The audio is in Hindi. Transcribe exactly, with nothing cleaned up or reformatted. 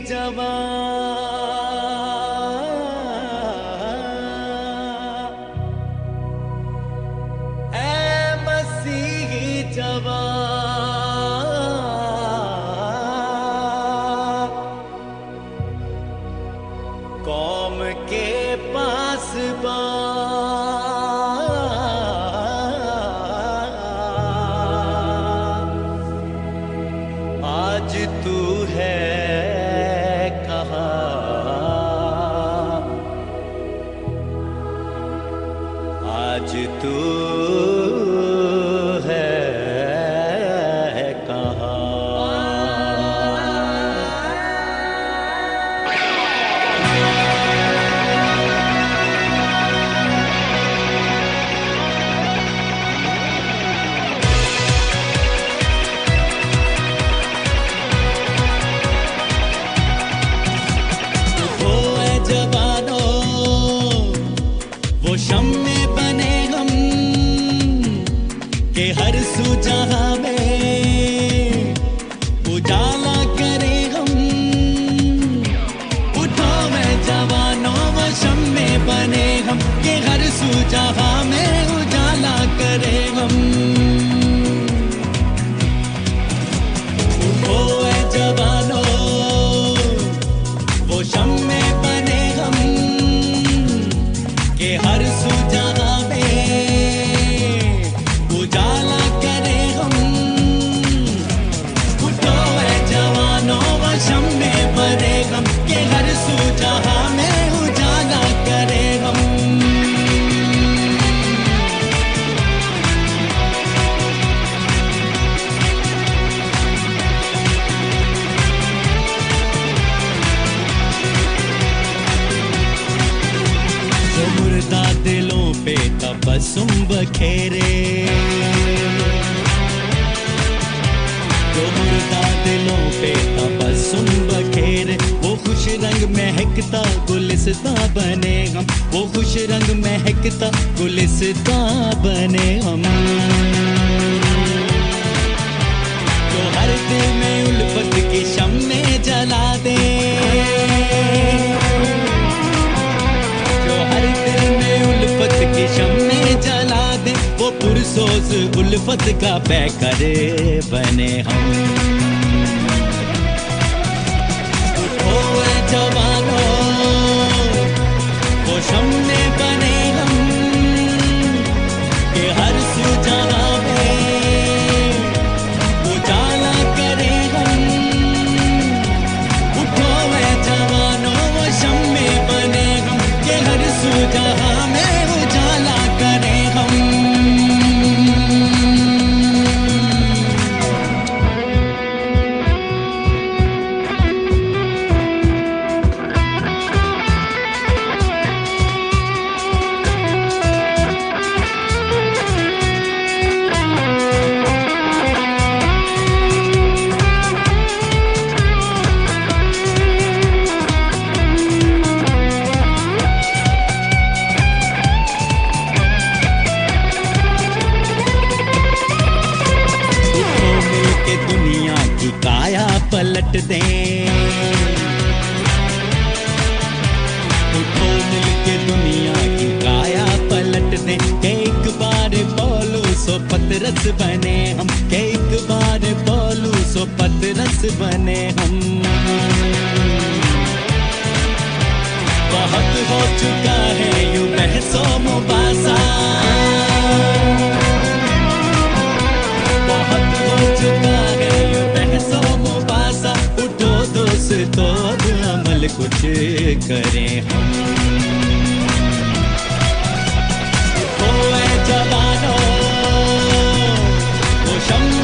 जवान ऐ मसीही जवान कौम के पास आज तू है कहाँ, आज तू है कहाँ। वो शम्मे बने हम के हर सू जहां में उजाला करे हम। उठो मैं जवानों वो शम्मे बने हम के हर सू जहां में उजाला करे हम। उठो ऐ जवानों वो शम्मे बने हम के हर सू जहां में उजाला करे हम। उठो ऐ जवानों वो शम्मे बने हम के हर सू जहां में उजाला करे हम। जो मुर्दा दिलों पे तबस्सुम बखेरे, जो मुर्दा दिलों पे तबस्सुम बखेरे, वो खुश रंग महकता गुलिस्तां बने हम। वो खुश रंग महकता गुलिस्तां बने हम। जो हर दिल में उल्फत की शम्मे जला दे, की शम्मे जला दे, वो पुरसोज उल्फत का पैकर बने हम। उठो ऐ जवानों वो शम्मे बने हम के हर सू जहां में उजाला करे हम। उठो ऐ जवानों वो शम्मे बने हम के हर सू जहां में उजाला करे हम। दुनिया की काया पलट दें, उठो मिलके दुनिया की काया पलट दें। एक बार बोलो सो पतरस बने हम, एक बार बोलो सो पतरस बने हम। बहुत हो चुका है यूं बहसो मुबासा, बहुत हो चुका है यूं बहसो मुबासा। उठो दोस्तों अब अमल कुछ करें हम। उठो ऐ जवानों वो शम्मे